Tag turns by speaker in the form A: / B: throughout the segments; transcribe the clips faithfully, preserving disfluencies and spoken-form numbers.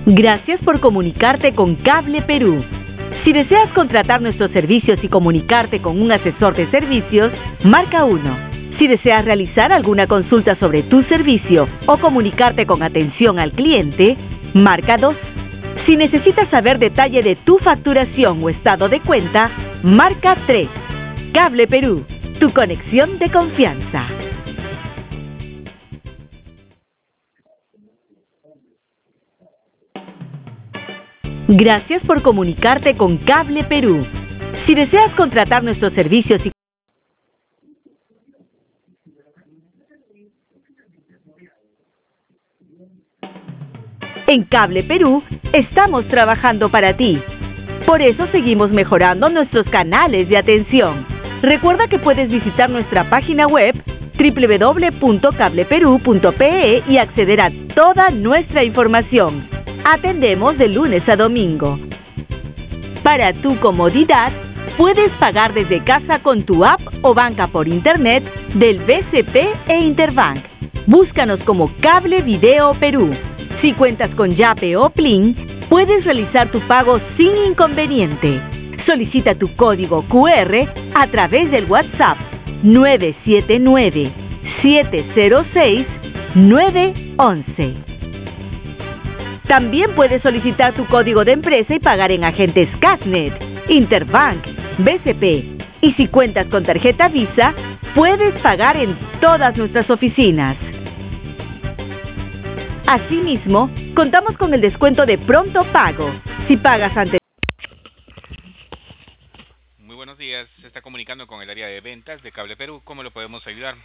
A: Gracias por comunicarte con Cable Perú. Si deseas contratar nuestros servicios y comunicarte con un asesor de servicios, marca uno. Si deseas realizar alguna consulta sobre tu servicio o comunicarte con atención al cliente, marca dos. Si necesitas saber detalle de tu facturación o estado de cuenta, marca tres. Cable Perú, tu conexión de confianza. Gracias por comunicarte con Cable Perú. Si deseas contratar nuestros servicios y en Cable Perú estamos trabajando para ti. Por eso seguimos mejorando nuestros canales de atención. Recuerda que puedes visitar nuestra página web doble u doble u doble u punto cable perú punto pe e y acceder a toda nuestra información. Atendemos de lunes a domingo. Para tu comodidad, puedes pagar desde casa con tu app o banca por internet del B C P e Interbank. Búscanos como Cable Video Perú. Si cuentas con Yape o Plin, puedes realizar tu pago sin inconveniente. Solicita tu código cu erre a través del WhatsApp nueve siete nueve, siete cero seis, nueve once. También puedes solicitar tu código de empresa y pagar en agentes Casnet, Interbank, B C P. Y si cuentas con tarjeta Visa, puedes pagar en todas nuestras oficinas. Asimismo, contamos con el descuento de pronto pago. Si pagas antes...
B: Muy buenos días, se está comunicando con el área de ventas de Cable Perú. ¿Cómo lo podemos ayudar?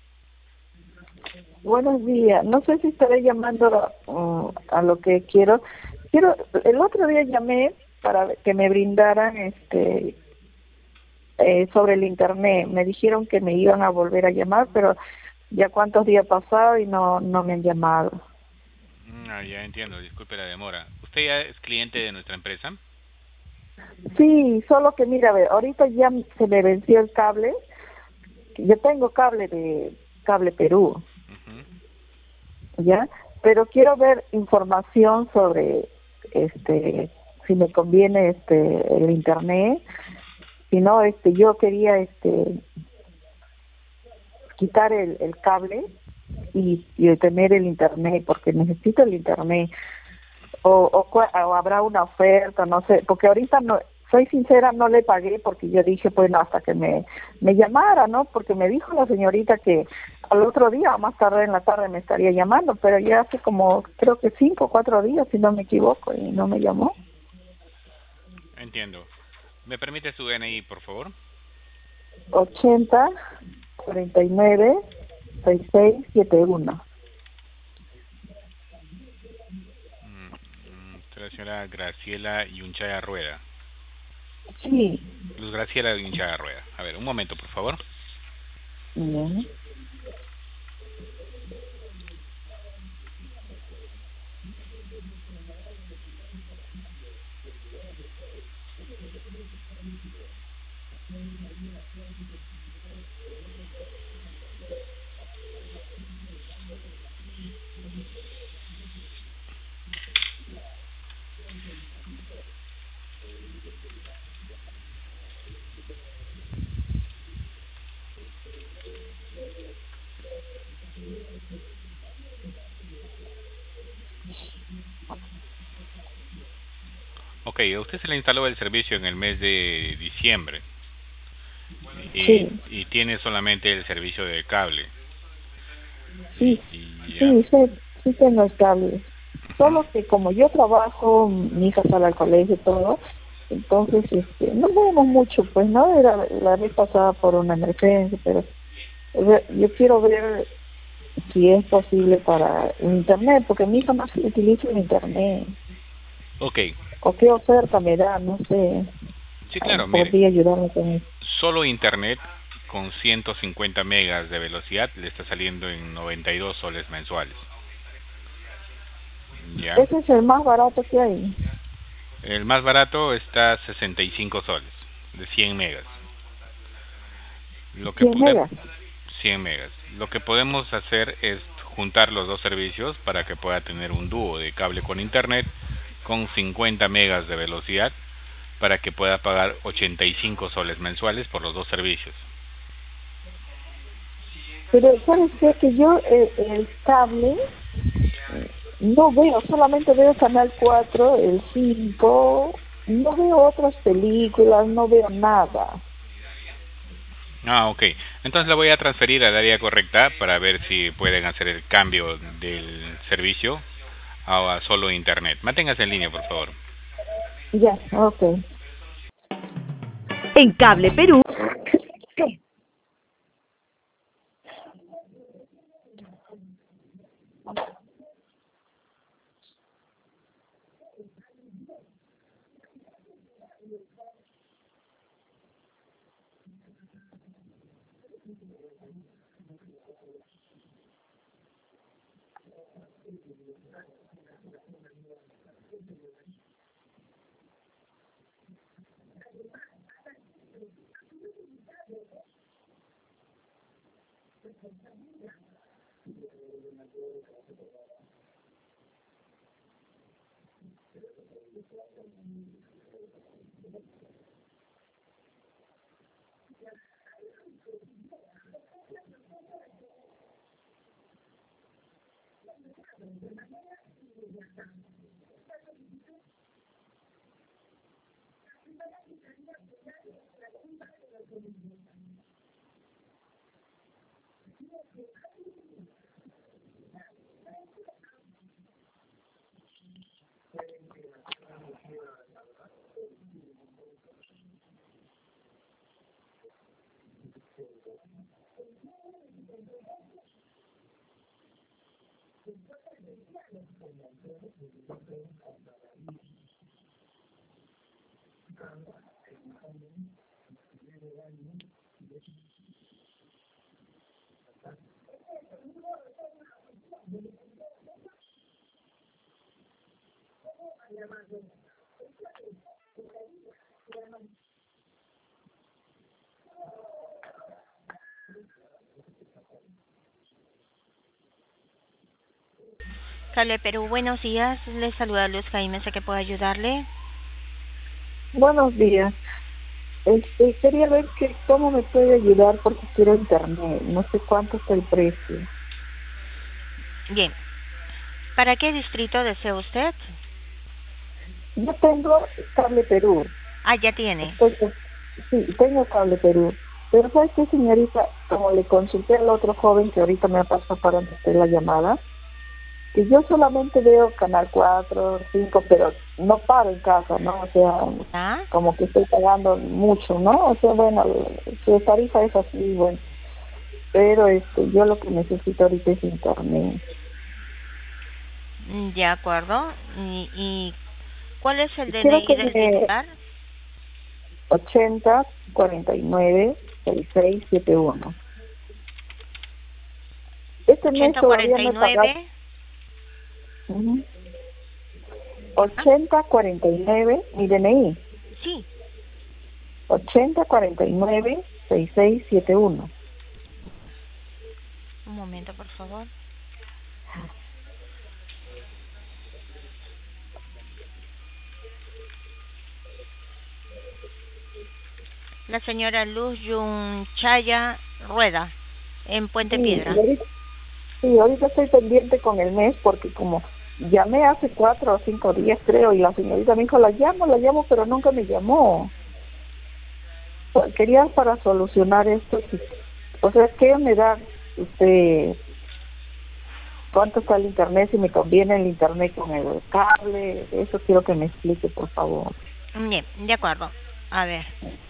C: Buenos días. No sé si estaré llamando uh, a lo que quiero. Quiero. El otro día llamé para que me brindaran este eh, sobre el internet. Me dijeron que me iban a volver a llamar, pero ya cuántos días pasaron y no no me han llamado.
B: Ah, ya entiendo, disculpe la demora. ¿Usted ya es cliente de nuestra empresa?
C: Sí, solo que mira, a ver, ahorita ya se me venció el cable. Yo tengo cable de Cable Perú. Uh-huh. ¿Ya? Pero quiero ver información sobre este si me conviene este el internet. Si no, este yo quería este quitar el, el cable y, y tener el internet porque necesito el internet. O, o, o habrá una oferta, no sé, porque ahorita no, soy sincera, no le pagué porque yo dije, bueno, hasta que me, me llamara, ¿no? Porque me dijo la señorita que al otro día o más tarde en la tarde me estaría llamando, pero ya hace como, creo que cinco o cuatro días, si no me equivoco, y no me llamó.
B: Entiendo. ¿Me permite su D N I, por favor?
C: ochenta, cuarenta y nueve, sesenta y seis, setenta y uno.
B: La señora Graciela Yunchaya Rueda.
C: Sí.
B: Luz Graciela Yunchaya Rueda. A ver, un momento, por favor.
C: Bien.
B: Ok, a usted se le instaló el servicio en el mes de diciembre y,
C: sí.
B: y tiene solamente el servicio de cable.
C: Sí, y, y sí, sí, sí tengo el cable. Uh-huh. Solo que como yo trabajo, mi hija sale al colegio y todo, entonces este, no vemos mucho, pues no, era la vez pasada por una emergencia, pero yo quiero ver si es posible para el internet, porque mi hija más utiliza el internet.
B: Ok.
C: ¿O qué oferta me da? No sé.
B: Sí, claro,
C: podría
B: mire,
C: ayudarme con eso.
B: Solo internet con ciento cincuenta megas de velocidad le está saliendo en noventa y dos soles mensuales. ¿Ya?
C: ¿Ese es el más barato que hay?
B: El más barato está a sesenta y cinco soles, de cien megas. Lo que
C: ¿cien megas?
B: cien megas. Lo que podemos hacer es juntar los dos servicios para que pueda tener un dúo de cable con internet con cincuenta megas de velocidad para que pueda pagar ochenta y cinco soles mensuales por los dos servicios.
C: Pero ¿sabes qué? Que yo eh, el cable no veo, solamente veo Canal cuatro, el cinco, no veo otras películas, no veo nada.
B: Ah, ok. Entonces la voy a transferir al área correcta para ver si pueden hacer el cambio del servicio a solo internet. Manténgase en línea, por favor.
C: Ya, ok.
A: En Cable Perú.
C: Sí.
D: Cable Perú, buenos días. Les saluda Luz Jaime, sé que puedo ayudarle.
C: Buenos días. Este, quería ver que cómo me puede ayudar porque quiero internet. No sé cuánto está el precio.
D: Bien. ¿Para qué distrito desea usted?
C: Yo tengo Cable Perú.
D: Ah, ya tiene.
C: Estoy, sí, tengo Cable Perú. Pero ¿sabes qué, señorita? Como le consulté al otro joven que ahorita me ha pasado para hacer la llamada, que yo solamente veo Canal cuatro, cinco, pero no paro en casa, ¿no? O sea,
D: ¿Ah?
C: como que estoy pagando mucho, ¿no? O sea, bueno, su tarifa es así, bueno. Pero este, yo lo que necesito ahorita es internet.
D: De acuerdo. ¿Y, y cuál es el
C: Quiero
D: D N I
C: que
D: del
C: me...
D: titular?
C: ochenta, cuarenta y nueve, sesenta y seis, setenta y uno. Este mes
D: ochenta
C: todavía
D: cuarenta y
C: no he pagado.
D: nueve.
C: Uh-huh. ochenta, cuarenta y nueve, mi D N I.
D: Sí.
C: ochenta, cuarenta y nueve, sesenta y seis, setenta y uno.
D: Un momento, por favor. La señora Luz Yunchaya Rueda, en Puente
C: Sí,
D: Piedra.
C: ahorita, sí, ahorita estoy pendiente con el mes porque como llamé hace cuatro o cinco días, creo, y la señorita me dijo, la llamo, la llamo, pero nunca me llamó. Quería para solucionar esto, o sea, ¿qué me da usted? ¿Cuánto está el internet? Si me conviene el internet con el cable, eso quiero que me explique, por favor.
D: Bien, de acuerdo. A ver.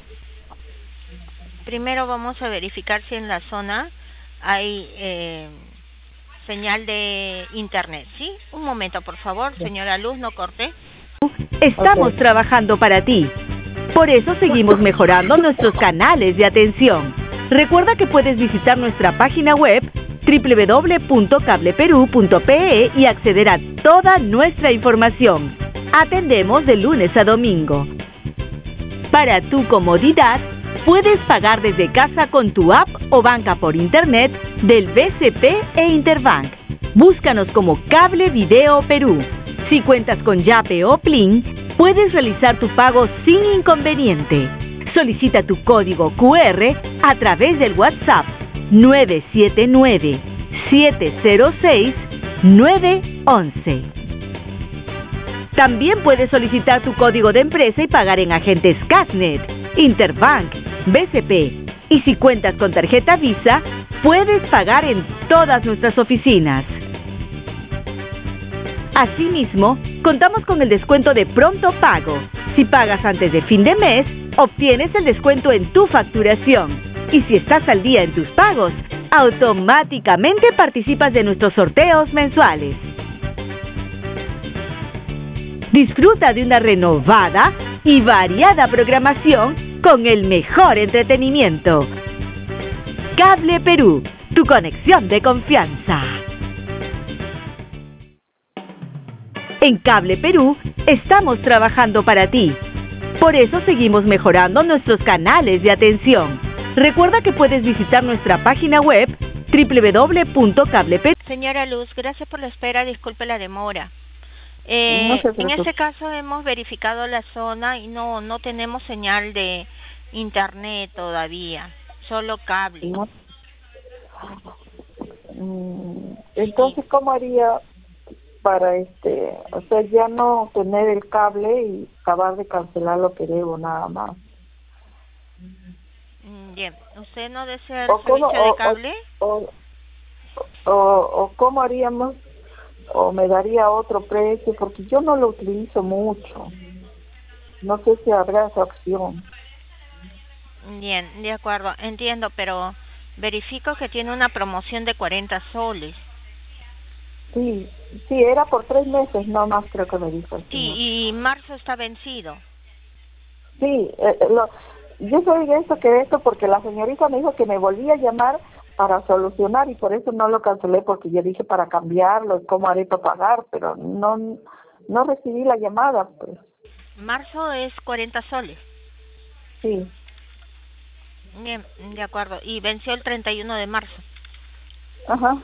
D: Primero vamos a verificar si en la zona hay eh, señal de internet, ¿sí? Un momento, por favor, señora Luz, no corte.
A: Estamos
C: Okay.
A: trabajando para ti. Por eso seguimos mejorando nuestros canales de atención. Recuerda que puedes visitar nuestra página web doble u doble u doble u punto cable perú punto pe e y acceder a toda nuestra información. Atendemos de lunes a domingo. Para tu comodidad, puedes pagar desde casa con tu app o banca por internet del B C P e Interbank. Búscanos como Cable Video Perú. Si cuentas con Yape o Plin, puedes realizar tu pago sin inconveniente. Solicita tu código Q R a través del WhatsApp nueve siete nueve, siete cero seis, nueve once. También puedes solicitar tu código de empresa y pagar en agentes Casnet, Interbank, B C P. Y si cuentas con tarjeta Visa, puedes pagar en todas nuestras oficinas. Asimismo, contamos con el descuento de pronto pago. Si pagas antes de fin de mes, obtienes el descuento en tu facturación. Y si estás al día en tus pagos, automáticamente participas de nuestros sorteos mensuales. Disfruta de una renovada y variada programación con el mejor entretenimiento. Cable Perú, tu conexión de confianza. En Cable Perú estamos trabajando para ti. Por eso seguimos mejorando nuestros canales de atención. Recuerda que puedes visitar nuestra página web doble u doble u doble u punto cable perú.
D: Señora Luz, gracias por la espera, disculpe la demora. Eh,
C: No se
D: en
C: preocupe.
D: este caso hemos verificado la zona y no no tenemos señal de internet todavía, solo cable.
C: No. Mm, Entonces, ¿cómo haría para este, o sea, ya no tener el cable y acabar de cancelar lo que debo nada más?
D: Mm, Bien, ¿usted no desea el
C: ¿O cómo,
D: servicio de
C: o,
D: cable?
C: o, o, o cómo haríamos? ¿O me daría otro precio? Porque yo no lo utilizo mucho. No sé si habrá esa opción.
D: Bien, de acuerdo, entiendo, pero verifico que tiene una promoción de cuarenta soles.
C: Sí, sí, era por tres meses, no más creo que me dijo el
D: Sí,
C: señor.
D: y marzo está vencido.
C: Sí, eh, lo, yo soy de esto que de esto porque la señorita me dijo que me volvía a llamar para solucionar y por eso no lo cancelé, porque yo dije para cambiarlo, cómo haré para pagar, pero no no recibí la llamada, pues.
D: Marzo es cuarenta soles.
C: Sí,
D: Bien, de acuerdo, y venció el treinta y uno de marzo.
C: ajá.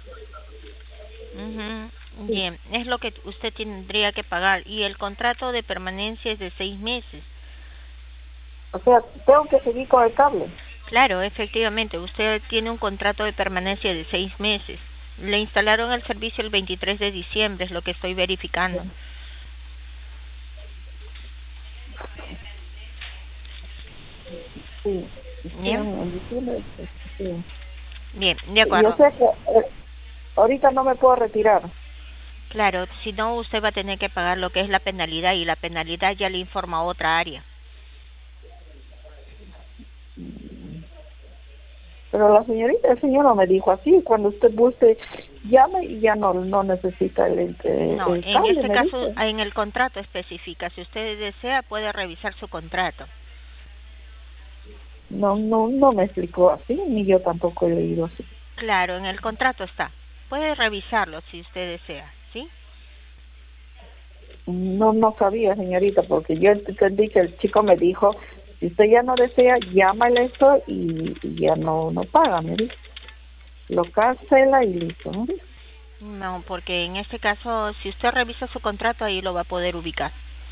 D: Ujú. Bien, es lo que usted tendría que pagar y el contrato de permanencia es de seis meses.
C: O sea, tengo que seguir con el cable.
D: Claro, efectivamente, usted tiene un contrato de permanencia de seis meses. Le instalaron el servicio el veintitrés de diciembre, es lo que estoy verificando.
C: Sí, sí,
D: Bien.
C: en diciembre, sí.
D: Bien, de
C: Yo
D: acuerdo.
C: sé que eh, ahorita no me puedo retirar.
D: Claro, si no usted va a tener que pagar lo que es la penalidad y la penalidad ya le informa a otra área.
C: Pero la señorita, el señor no me dijo así. Cuando usted guste, llame y ya no no necesita el, el,
D: No,
C: el
D: en
C: cable,
D: este
C: me
D: caso,
C: dijo.
D: en el contrato especifica. Si usted desea, puede revisar su contrato.
C: No, no, no me explicó así, ni yo tampoco he leído así.
D: Claro, en el contrato está. Puede revisarlo si usted desea, ¿sí?
C: No, no sabía, señorita, porque yo entendí que el chico me dijo, si usted ya no desea, llámale esto y, y ya no no paga, me dijo. Lo cancela y listo, ¿no?
D: No, porque en este caso, si usted revisa su contrato, ahí lo va a poder ubicar.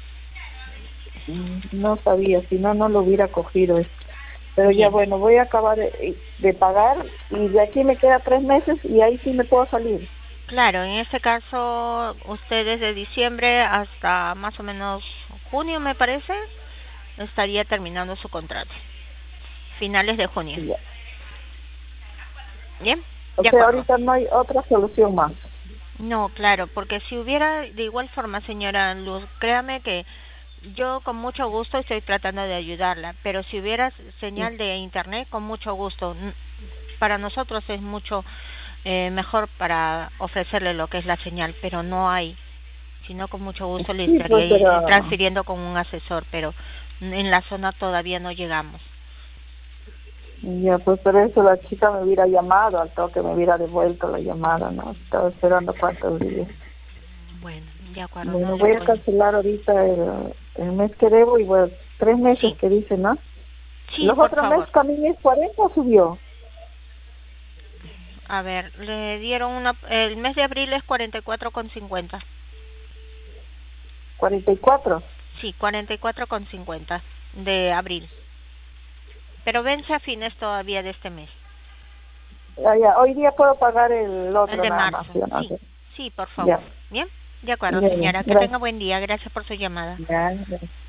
C: No sabía, si no, no lo hubiera cogido esto. Pero
D: Bien.
C: ya bueno, voy a acabar de, de pagar y de aquí me queda tres meses y ahí sí me puedo salir.
D: Claro, en este caso, usted desde diciembre hasta más o menos junio, me parece, estaría terminando su contrato. Finales de junio.
C: Y ya.
D: Bien,
C: O
D: de
C: sea,
D: acuerdo.
C: ahorita no hay otra solución más.
D: No, claro, porque si hubiera, de igual forma, señora Luz, créame que yo con mucho gusto estoy tratando de ayudarla, pero si hubiera señal de internet, con mucho gusto. N- Para nosotros es mucho eh, mejor para ofrecerle lo que es la señal, pero no hay. Si no, con mucho gusto le
C: Sí, pues,
D: estaría
C: pero...
D: transfiriendo con un asesor, pero en la zona todavía no llegamos.
C: Ya, pues por eso la chica me hubiera llamado, al toque me hubiera devuelto la llamada, ¿no? Estaba esperando cuántos días.
D: Bueno, de acuerdo.
C: Bueno,
D: no le
C: voy a
D: puedo-
C: cancelar ahorita el, el mes que debo y bueno, tres meses
D: Sí.
C: que dice, ¿no?
D: Sí,
C: Los
D: por
C: otros
D: favor.
C: meses también es cuarenta o subió.
D: A ver, le dieron una... El mes de abril es cuarenta y cuatro con cincuenta.
C: cuarenta y cuatro.
D: Sí, cuarenta y cuatro con cincuenta de abril. Pero vence a fines todavía de este mes.
C: Ah, ya. Hoy día puedo pagar el otro
D: El de
C: nada
D: marzo.
C: más, ¿sí, no?
D: Sí, sí, por favor.
C: Ya.
D: Bien, de acuerdo,
C: Ya, ya.
D: señora. Que
C: Gracias.
D: tenga buen día. Gracias por su llamada.
C: Ya, ya.